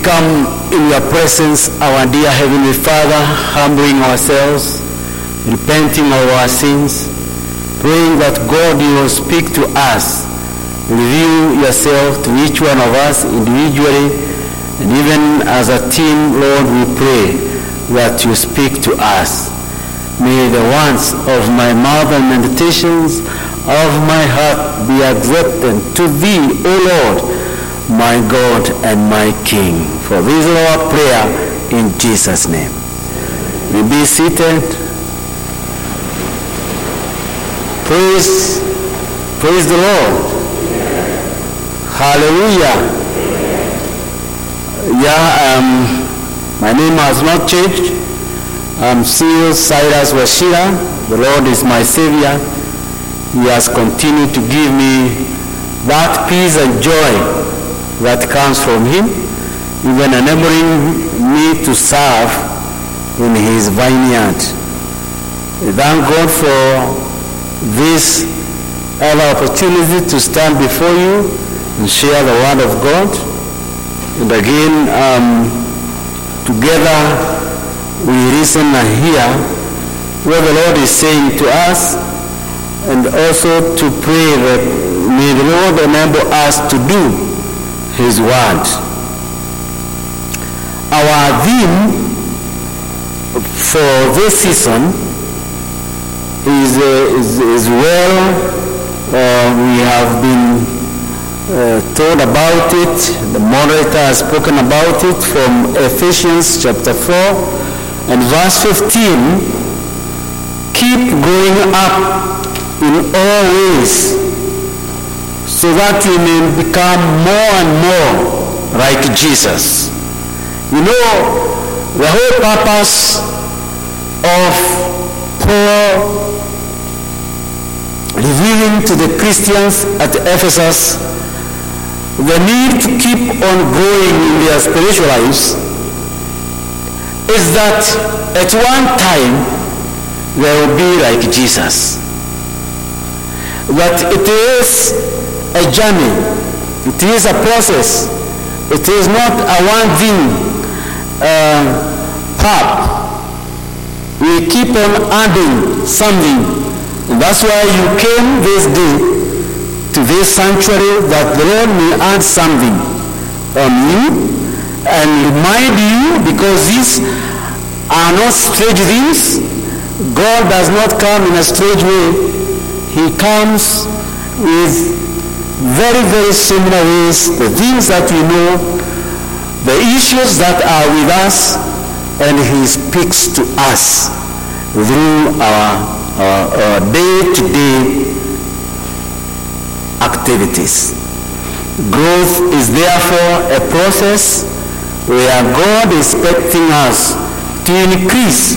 come in your presence, our dear Heavenly Father, humbling ourselves, repenting of our sins, praying that God, you will speak to us, reveal yourself to each one of us individually, and even as a team, Lord, we pray that you speak to us. May the words of my mouth and meditations of my heart be accepted to thee, O Lord, my God and my King. For this is our prayer in Jesus' name. We be seated. Praise the Lord. Hallelujah. My name has not changed. I'm still Cyrus Washira. The Lord is my Savior. He has continued to give me that peace and joy that comes from Him, even enabling me to serve in His vineyard. We thank God for this other opportunity to stand before you and share the Word of God. And again, together we listen and hear what the Lord is saying to us, and also to pray that may the Lord enable us to do His Word. Our theme for this season is well. We have been told about it. The moderator has spoken about it from Ephesians chapter 4 and verse 15. Keep growing up in all ways, so that you may become more and more like Jesus. You know, the whole purpose of Paul revealing to the Christians at Ephesus the need to keep on growing in their spiritual lives is that at one time they will be like Jesus. That it is a journey. It is a process. It is not a one thing path. We keep on adding something. And that's why you came this day to this sanctuary, that the Lord may add something on you and remind you, because these are not strange things. God does not come in a strange way. He comes with very, very similar ways, the things that we know, the issues that are with us, and He speaks to us through our day-to-day activities. Growth is therefore a process where God is expecting us to increase.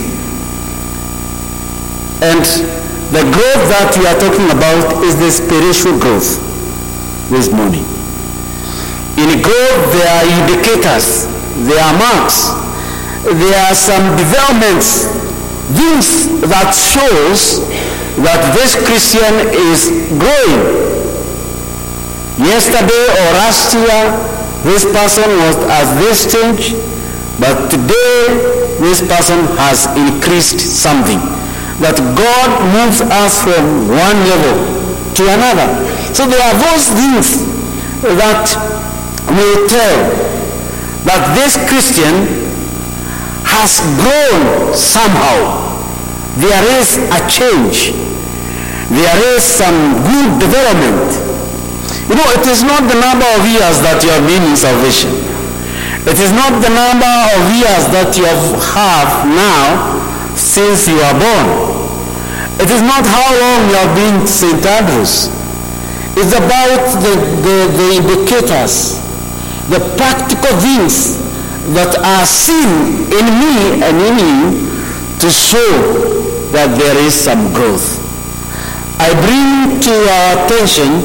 And the growth that we are talking about is the spiritual growth this morning. In growth, there are indicators, there are marks, there are some developments, things that shows that this Christian is growing. Yesterday or last year, this person was at this stage, but today this person has increased something. That God moves us from one level to another. So there are those things that will tell that this Christian has grown somehow. There is a change. There is some good development. You know, it is not the number of years that you have been in salvation. It is not the number of years that you have now since you are born. It is not how long you have been St. Andrews. It's about the indicators, the practical things that are seen in me and in you to show that there is some growth. I bring to our attention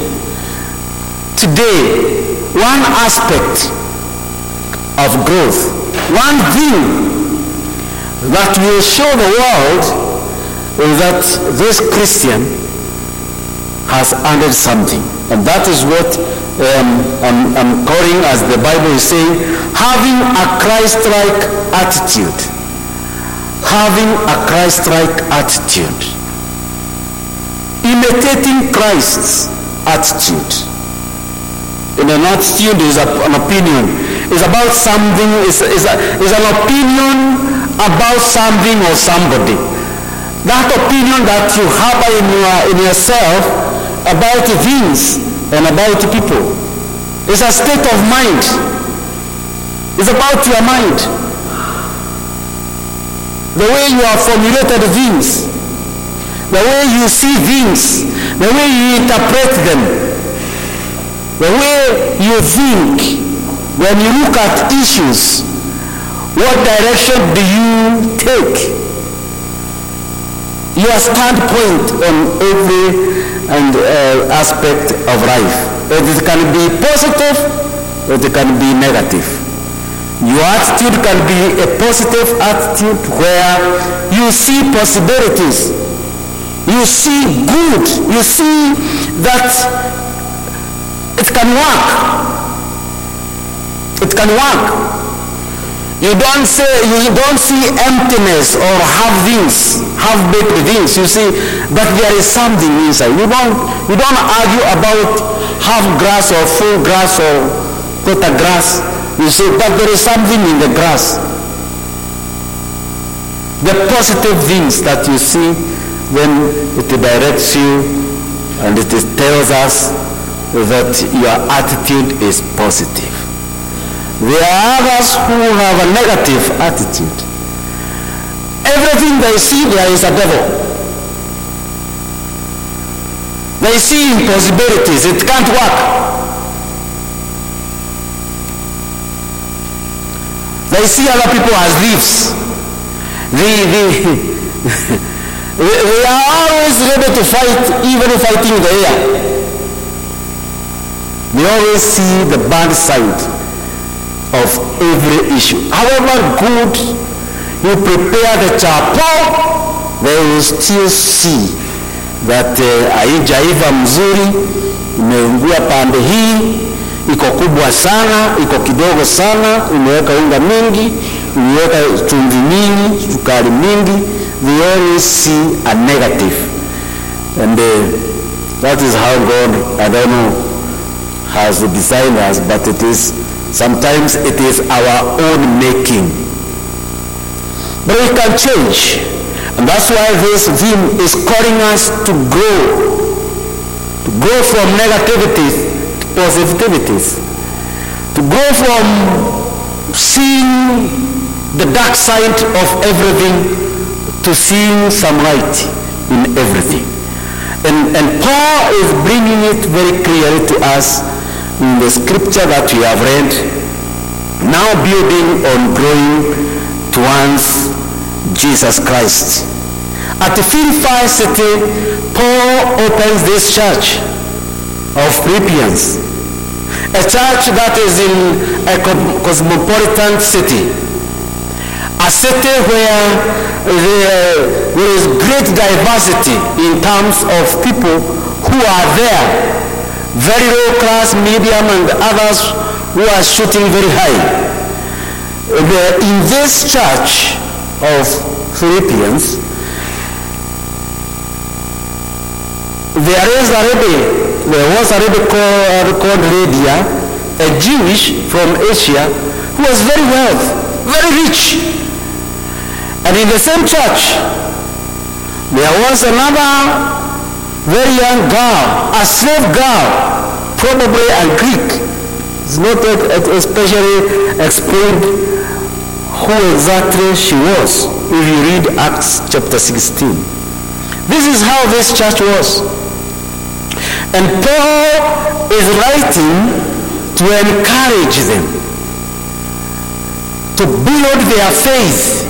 today one aspect of growth, one thing that will show the world that this Christian has added something. And that is what I'm calling, as the Bible is saying, having a Christ-like attitude. Having a Christ-like attitude. Imitating Christ's attitude. And an attitude is an opinion. It's about something, it's an opinion about something or somebody. That opinion that you have in yourself about things and about people. It's a state of mind. It's about your mind. The way you have formulated things, the way you see things, the way you interpret them, the way you think when you look at issues. What direction do you take? Your standpoint on every aspect of life. It can be positive, or it can be negative. Your attitude can be a positive attitude where you see possibilities. You see good. You see that it can work. It can work. You don't see emptiness or half-baked things. You see, but there is something inside. You don't argue about half grass or full grass or total grass. You see, but there is something in the grass. The positive things that you see when it directs you and it tells us that your attitude is positive. There are others who have a negative attitude. Everything they see, there is a devil. They see impossibilities. It can't work. They see other people as thieves. They are always ready to fight, even fighting the air. They always see the bad side of every issue. However good you prepare the chapel, they will still see that haijaiva mzuri, imeungua pande hii, iko kubwa sana, iko kidogo sana, umeweka unga mingi, umeweka chumvi mingi, sukari mingi. They always see a negative. And that is how God, I don't know, has designed us, but sometimes it is our own making. But we can change. And that's why this theme is calling us to grow. To grow from negativities to positivities. To grow from seeing the dark side of everything to seeing some light in everything. And Paul is bringing it very clearly to us in the scripture that we have read, now building on growing towards Jesus Christ. At Philippi city, Paul opens this church of Philippians, a church that is in a cosmopolitan city, a city where there is great diversity in terms of people who are there. Very low class, medium, and others who are shooting very high. In this church of Philippians, there was already called Lydia, a Jewish from Asia, who was very wealthy, very rich. And in the same church, there was another very young girl, a slave girl, probably a Greek. It's not especially explained who exactly she was if you read Acts chapter 16. This is how this church was. And Paul is writing to encourage them, to build their faith.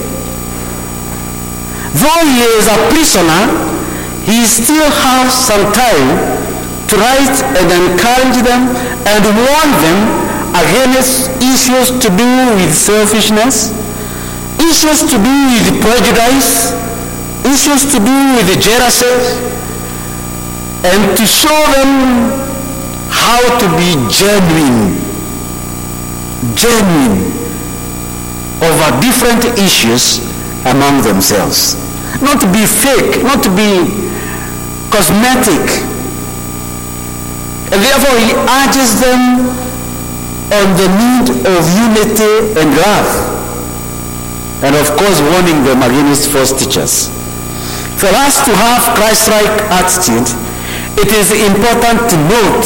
Though he is a prisoner, he still has some time to write and encourage them and warn them against issues to do with selfishness, issues to do with prejudice, issues to do with jealousy, and to show them how to be genuine over different issues among themselves. Not to be fake, not to be cosmetic. And therefore he urges them on the need of unity and love. And of course warning them against false teachers. For us to have Christ-like attitude, it is important to note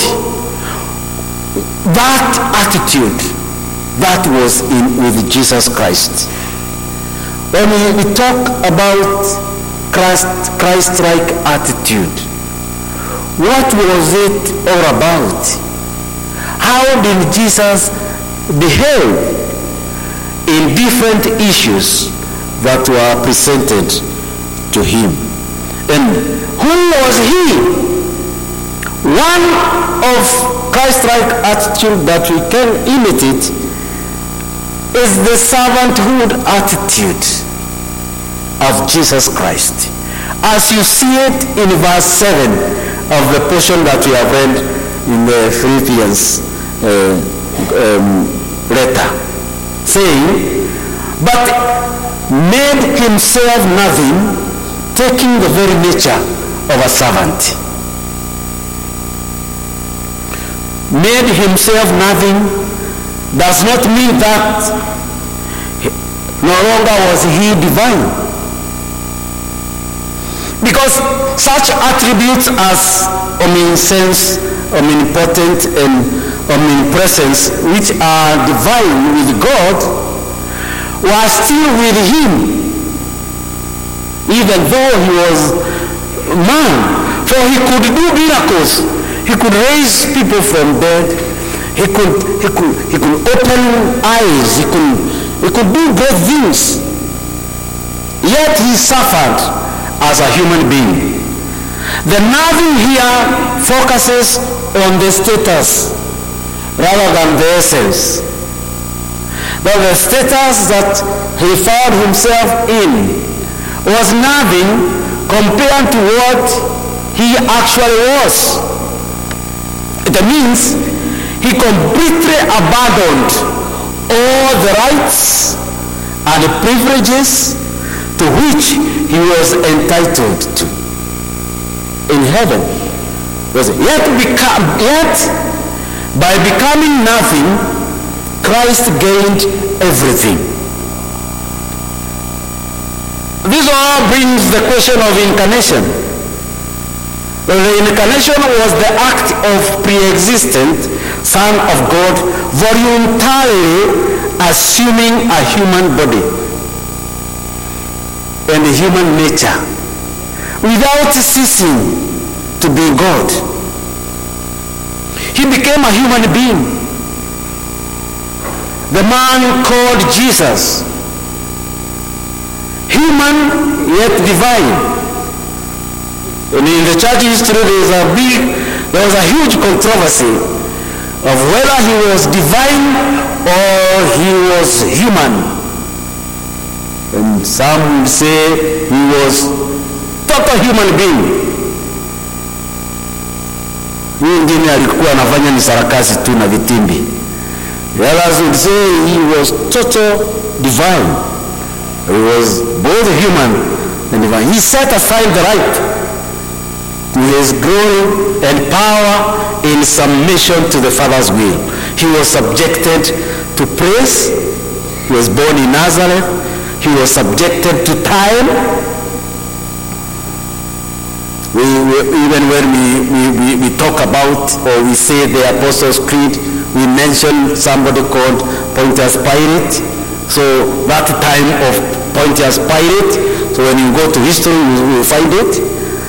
that attitude that was with Jesus Christ. When we talk about Christ-like attitude, what was it all about? How did Jesus behave in different issues that were presented to him? And who was he? One of Christ-like attitude that we can imitate is the servanthood attitude of Jesus Christ, as you see it in verse 7 of the portion that we have read in the Philippians letter, saying, but made himself nothing, taking the very nature of a servant. Made himself nothing does not mean that no longer was he divine. Because such attributes as omniscience, omnipotent, and omnipresence, which are divine with God, were still with him, even though he was man. For he could do miracles. He could raise people from dead. He could open eyes. He could do great things. Yet he suffered as a human being. The nothing here focuses on the status rather than the essence. But the status that he found himself in was nothing compared to what he actually was. It means he completely abandoned all the rights and the privileges to which he was entitled to in heaven. Yet by becoming nothing, Christ gained everything. This all brings the question of incarnation. The incarnation was the act of pre-existent Son of God voluntarily assuming a human body and a human nature without ceasing to be God. He became a human being. The man called Jesus, human yet divine. And in the church history there was a huge controversy of whether he was divine or he was human. And some would say he was total human being. Mwingine alikuwa anafanya ni sarakasi tu na vitimbi. The others would say he was total divine. He was both human and divine. He set aside the right to his glory and power in submission to the Father's will. He was subjected to praise. He was born in Nazareth. He was subjected to time. Even when we talk about or we say the Apostles' Creed, we mention somebody called Pontius Pilate. So that time of Pontius Pilate, so when you go to history, you will find it.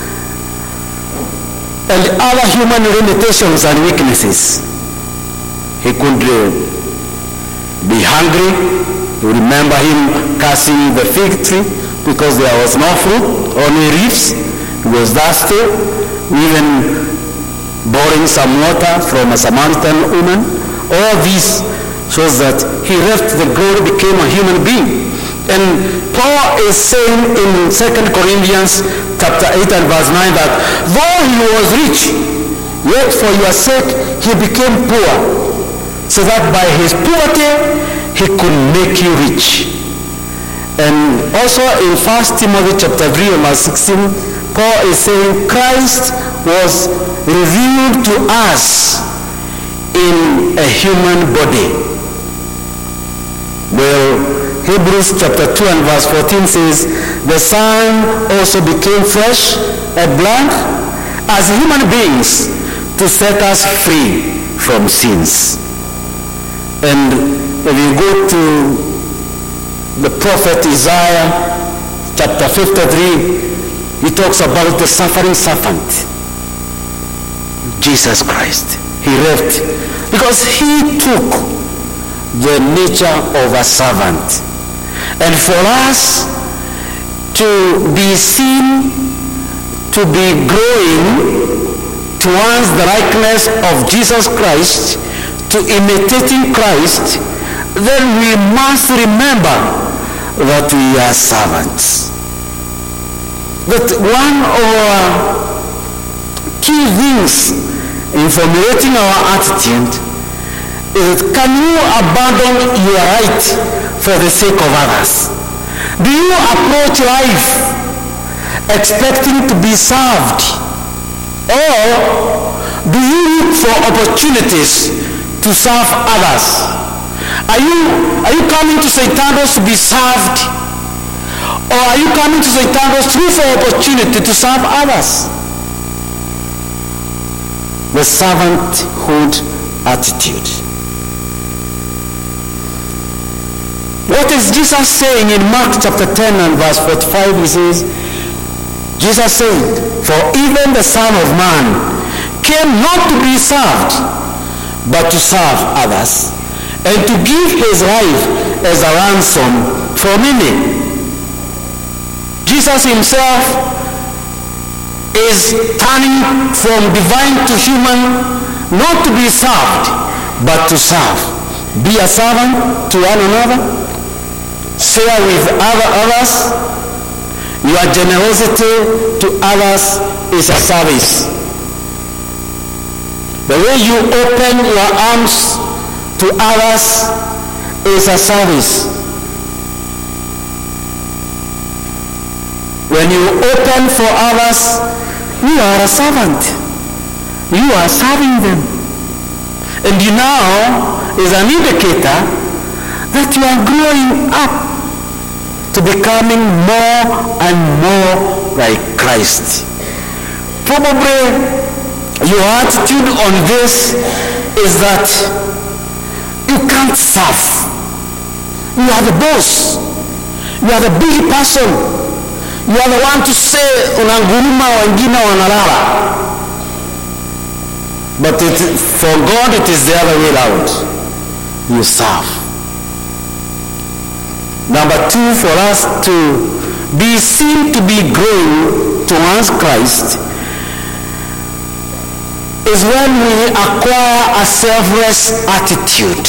And other human limitations and weaknesses. He could be hungry. You remember him cursing the fig tree because there was no fruit, only leaves. He was thirsty, even borrowing some water from a Samaritan woman. All this shows that he left the glory, became a human being. And Paul is saying in 2 Corinthians chapter 8 and verse 9 that though he was rich, Yet for your sake he became poor, so that by his poverty he could make you rich. And also in 1 Timothy chapter 3 verse 16, Paul is saying Christ was revealed to us in a human body. Well, Hebrews chapter 2 and verse 14 says, the Son also became flesh and blood as human beings to set us free from sins. And if you go to the prophet Isaiah chapter 53, he talks about the suffering servant, Jesus Christ. He left because he took the nature of a servant. And for us to be seen to be growing towards the likeness of Jesus Christ, to imitating Christ, then we must remember that we are servants. That one of our key things in formulating our attitude is, can you abandon your right for the sake of others? Do you approach life expecting to be served? Or do you look for opportunities to serve others? Are you coming to St. Andrews to be served? Or are you coming to St. Andrews to look for opportunity to serve others? The servanthood attitude. What is Jesus saying in Mark chapter 10 and verse 45? He says, Jesus said, for even the Son of Man came not to be served, but to serve others, and to give his life as a ransom for many. Jesus himself is turning from divine to human, not to be served, but to serve. Be a servant to one another. Share with others. Your generosity to others is a service. The way you open your arms to others is a service. When you open for others, you are a servant. You are serving them. And you now is an indicator that you are growing up to becoming more and more like Christ. Probably your attitude on this is that you can't serve. You are the boss. You are the big person. You are the one to say unanguruma wengine wanalala. But for God it is the other way around. You serve. Number two, for us to be seen to be growing towards Christ is when we acquire a selfless attitude.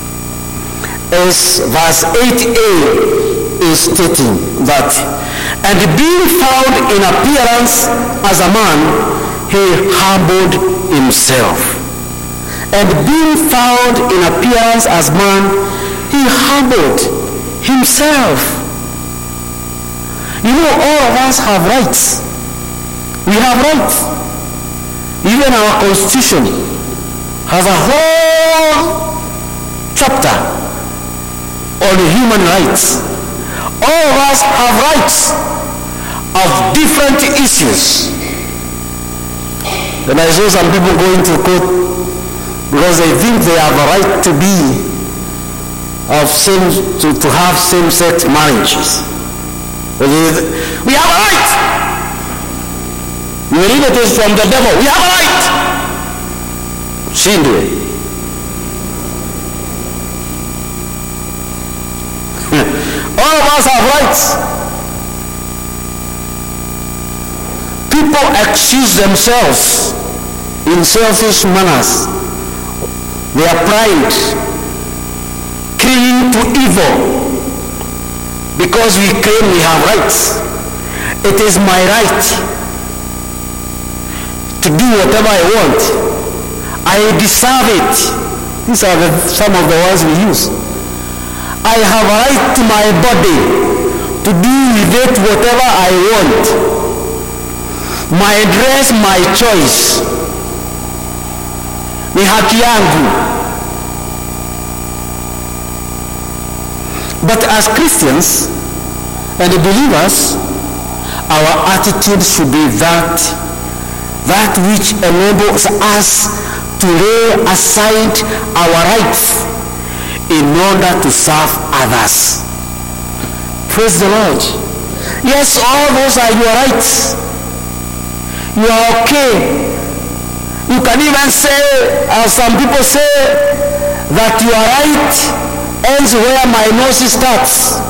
As verse 8a is stating that, and being found in appearance as a man, he humbled himself. And being found in appearance as man, he humbled himself. You know, all of us have rights. We have rights. Even our constitution has a whole chapter on human rights. All of us have rights of different issues. And I saw some people going to court because they think they have a right to be to have same-sex marriages. We have a right. You read it is from the devil. We have a right. Shindwe. All of us have rights. People excuse themselves in selfish manners. Their pride, clinging to evil, because we claim we have rights. It is my right to do whatever I want. I deserve it. These are some of the words we use. I have a right to my body to do with it whatever I want. My dress, my choice. Ni haki yangu. But as Christians and believers, our attitude should be that which enables us to lay aside our rights in order to serve others. Praise the Lord. Yes, all those are your rights. You are okay. You can even say, as some people say, that your right ends where my nose starts.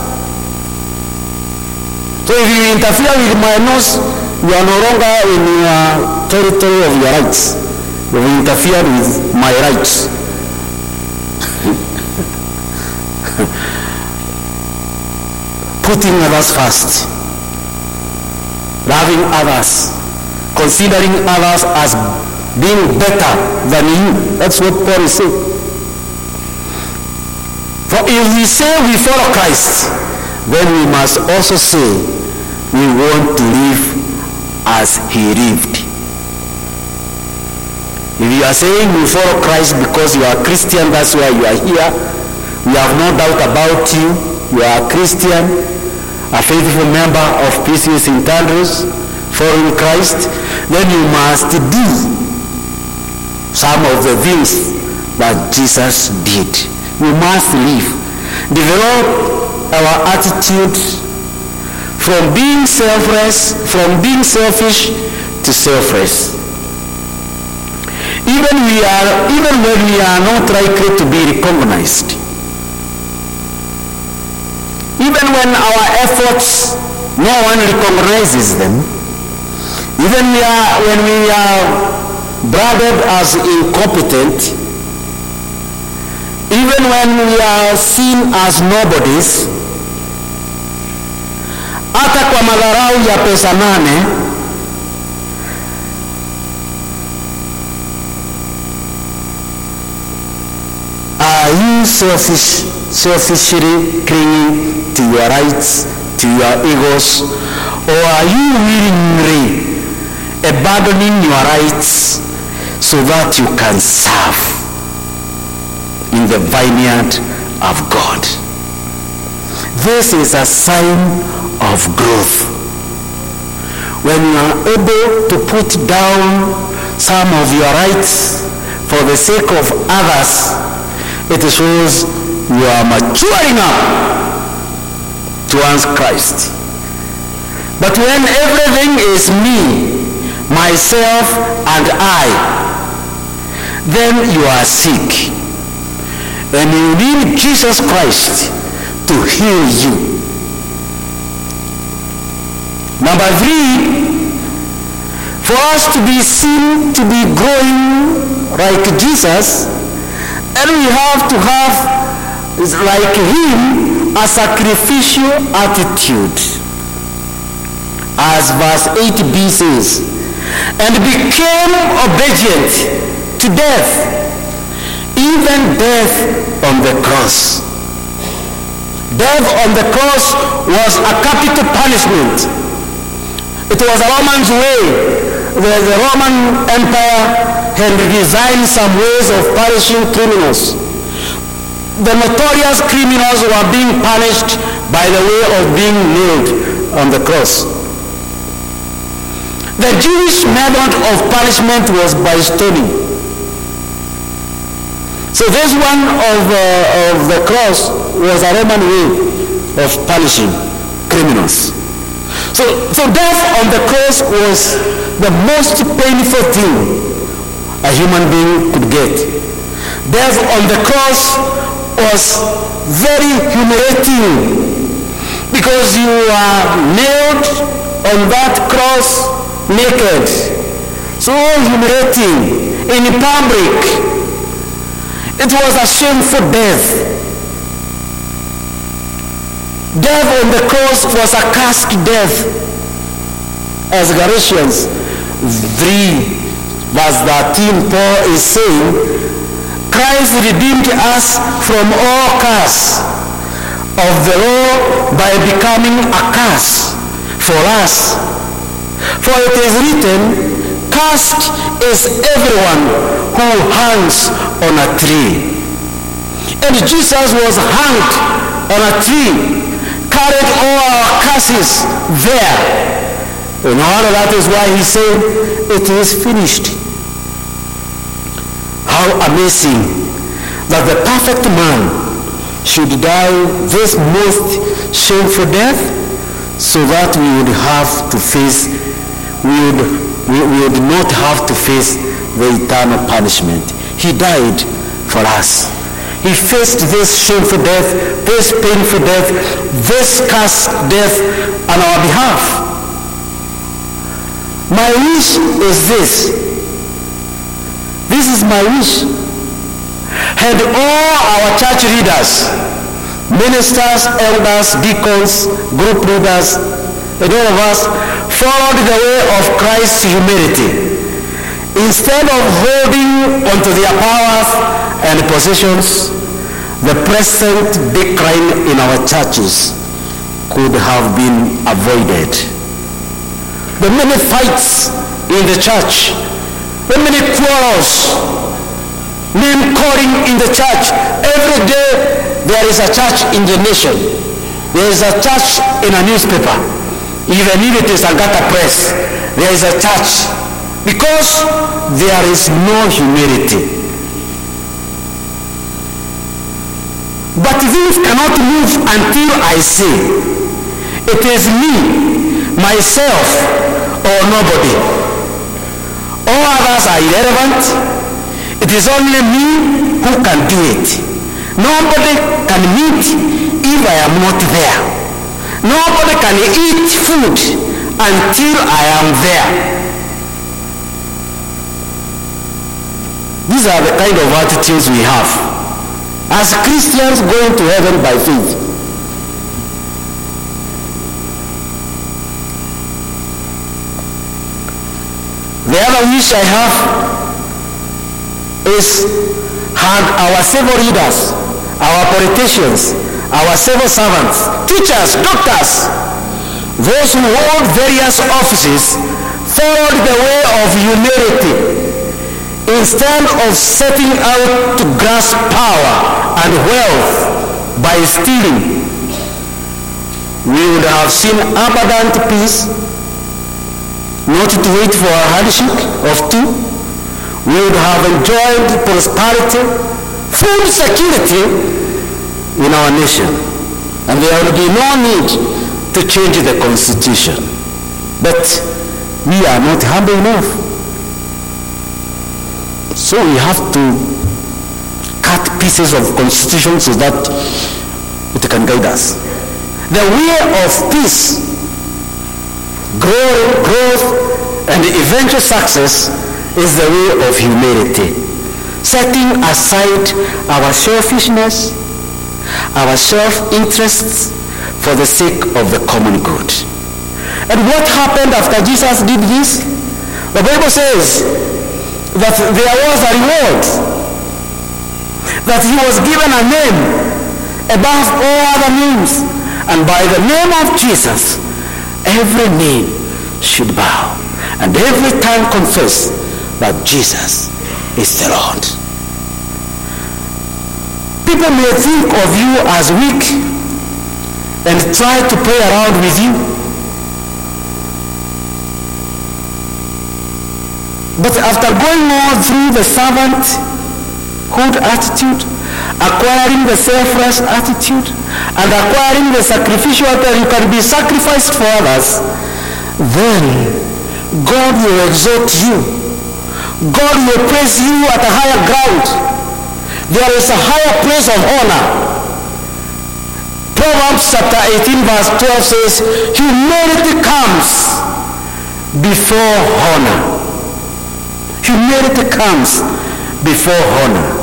So if you interfere with my nose, you are no longer in your territory of your rights. You have interfered with my rights. Putting others first, loving others, considering others as being better than you. That's what Paul is saying. For if we say we follow Christ, then we must also say we want to live as he lived. If you are saying you follow Christ because you are a Christian, that's why you are here. We have no doubt about you. You are a Christian, a faithful member of PCA St. Andrews, following Christ. Then you must do some of the things that Jesus did. We must live. Develop our attitude from being selfless, from being selfish to selfless. Even when we are not likely to be recognized. Even when our efforts, no one recognizes them. Even when we are branded as incompetent, even when we are seen as nobodies, hata kwa madharau ya pesa 8, are you selfishly clinging to your rights, to your egos, or are you willingly abandoning your rights so that you can serve in the vineyard of God? This is a sign of growth. When you are able to put down some of your rights for the sake of others, it shows you are maturing up towards Christ. But when everything is me, myself, and I, then you are sick. And you need Jesus Christ to heal you. Number 3, for us to be seen to be growing like Jesus, and we have to have, like him, a sacrificial attitude. As verse 8b says, and became obedient to death, even death on the cross. Death on the cross was a capital punishment. It was a Roman's way. The Roman Empire had designed some ways of punishing criminals. The notorious criminals were being punished by the way of being nailed on the cross. The Jewish method of punishment was by stoning. So this one of the cross was a Roman way of punishing criminals. So death on the cross was the most painful thing a human being could get. Death on the cross was very humiliating because you are nailed on that cross naked. So humiliating in public. It was a shameful death. Death on the cross was a cursed death, as Galatians 3 verse 13, Paul is saying, Christ redeemed us from all curse of the law by becoming a curse for us. For it is written, cursed is everyone who hangs on a tree. And Jesus was hanged on a tree, carried all our curses there. And all of that is why he said, it is finished. How amazing that the perfect man should die this most shameful death, so that we would not have to face the eternal punishment. He died for us. He faced this shameful death, this painful death, this cursed death on our behalf. My wish is this. This is my wish. Had all our church leaders, ministers, elders, deacons, group leaders, and all of us followed the way of Christ's humility, instead of holding onto their powers and possessions, the present decline in our churches could have been avoided. The many fights in the church, the many quarrels, name calling in the church. Every day there is a church in the nation. There is a church in a newspaper. Even if it is Agatha Press, there is a church. Because there is no humility. But things cannot move until I say, it is me, myself, or nobody. All others are irrelevant. It is only me who can do it. Nobody can meet if I am not there. Nobody can eat food until I am there. These are the kind of attitudes we have as Christians going to heaven by faith. The other wish I have is, had our civil leaders, our politicians, our civil servants, teachers, doctors, those who hold various offices, followed the way of humility, instead of setting out to grasp power and wealth by stealing. We would have seen abundant peace, not to wait for a handshake of two. We would have enjoyed prosperity, food security in our nation, and there would be no need to change the constitution. But we are not humble enough. So we have to cut pieces of constitution so that it can guide us. The way of peace, growth, and eventual success is the way of humility. Setting aside our selfishness, our self-interests for the sake of the common good. And what happened after Jesus did this? The Bible says that there was a reward, that he was given a name above all other names, and by the name of Jesus every name should bow and every tongue confess that Jesus is the Lord. People may think of you as weak and try to play around with you. But after going on through the servanthood attitude, acquiring the selfless attitude, and acquiring the sacrificial attitude, you can be sacrificed for others, then God will exalt you. God will place you at a higher ground. There is a higher place of honor. Proverbs chapter 18 verse 12 says, humility comes before honor. Humility comes before honor.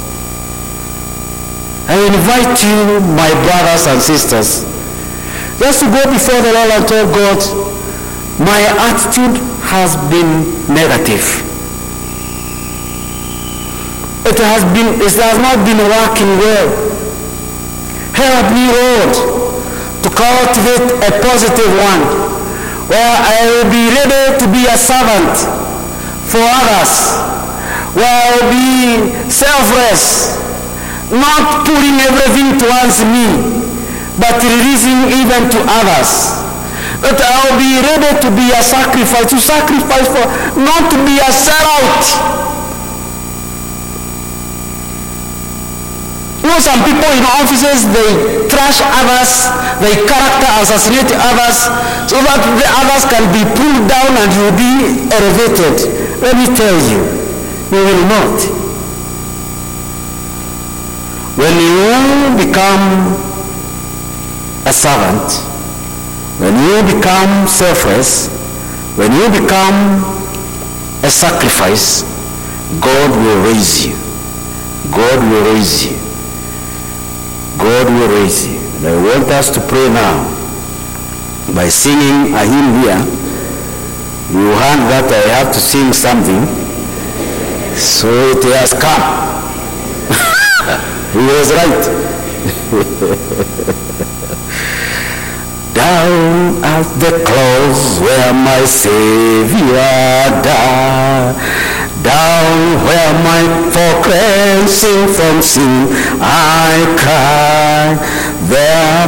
I invite you, my brothers and sisters, just to go before the Lord and tell God, my attitude has been negative. it has not been working well. Help me, Lord, to cultivate a positive one, where I will be ready to be a servant for others, where I will be selfless, not pulling everything towards me, but releasing even to others. That I will be ready to be a sacrifice, for, not to be a sellout. You know, some people in offices, they trash others, they character assassinate others, so that the others can be pulled down and you will be elevated. Let me tell you, you will not. When you become a servant, when you become selfless, when you become a sacrifice, God will raise you. God will raise you. God will raise you. And I want us to pray now by singing a hymn here. You heard that I have to sing something, so it has come. He was right. Down at the cross where my Savior died, down where for cleansing from sin I cried, there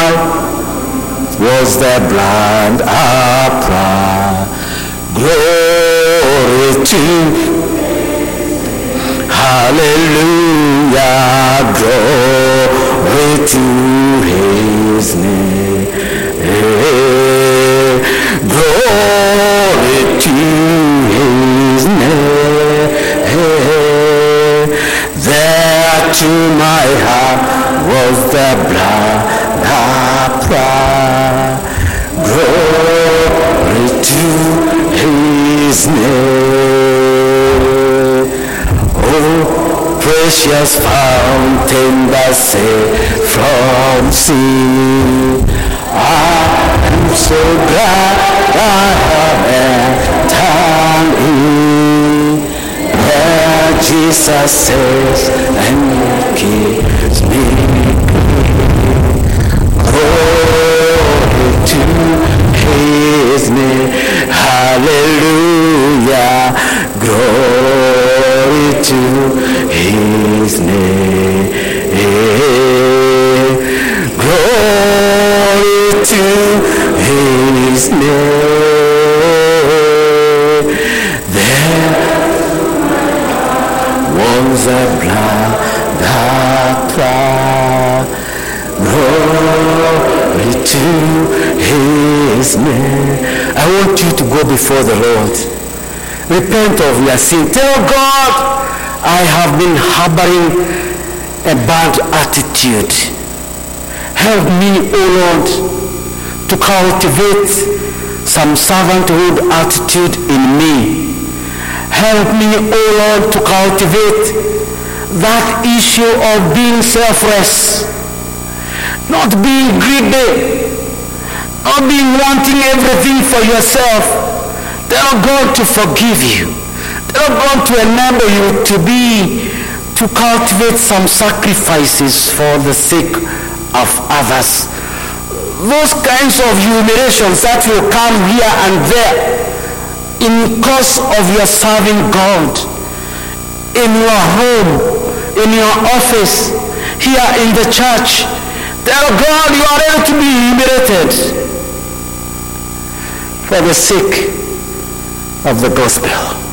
was the blood applied. Glory to, hallelujah, glory to his name. Glory to his name. There to my heart was the blood applied. Glory to his name. Oh, precious fountain that saved from sin, I am so glad I have entered in, where Jesus says and keeps me. Glory to his name. Hallelujah. Glory to his name. Glory to his name. There was a blood that cried. Glory to his name. I want you to go before the Lord. Repent of your sin. Tell God, I have been harboring a bad attitude. Help me, O Lord, to cultivate some servanthood attitude in me. Help me, O Lord, to cultivate that issue of being selfless, not being greedy, not being wanting everything for yourself. Tell God to forgive you. Tell God to enable you to cultivate some sacrifices for the sake of others. Those kinds of humiliations that will come here and there in course of your serving God, in your home, in your office, here in the church. Tell God you are ready to be humiliated for the sake of the gospel.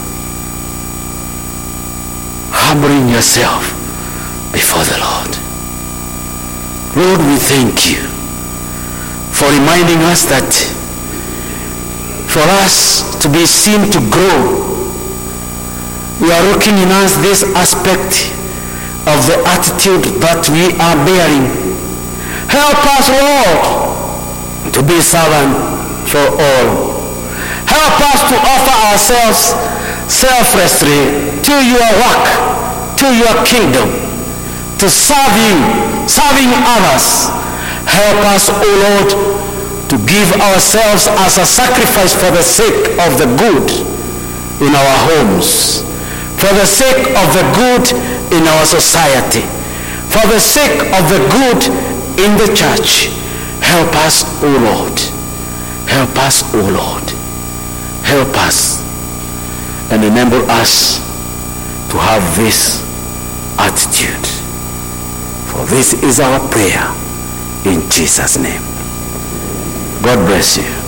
Humbling yourself before the Lord. Lord, we thank you for reminding us that for us to be seen to grow, you are working in us this aspect of the attitude that we are bearing. Help us, Lord, to be servant for all. Help us to offer ourselves selflessly to your work, to your kingdom, to serve you, serving others. Help us, O Lord, to give ourselves as a sacrifice for the sake of the good in our homes, for the sake of the good in our society, for the sake of the good in the church. Help us, O Lord. Help us, O Lord. Help us. And enable us to have this attitude. For this is our prayer in Jesus' name. God bless you.